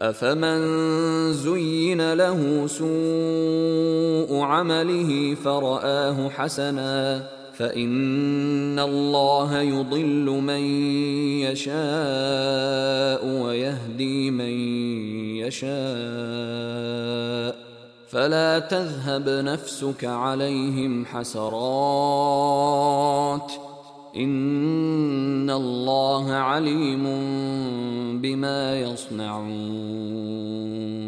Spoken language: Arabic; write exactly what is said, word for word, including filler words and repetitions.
أفمن زين له سوء عمله فرآه حسنا فإن الله يضل من يشاء ويهدي من يشاء فلا تذهب نفسك عليهم حسرات إن الله عليم بما يصنعون.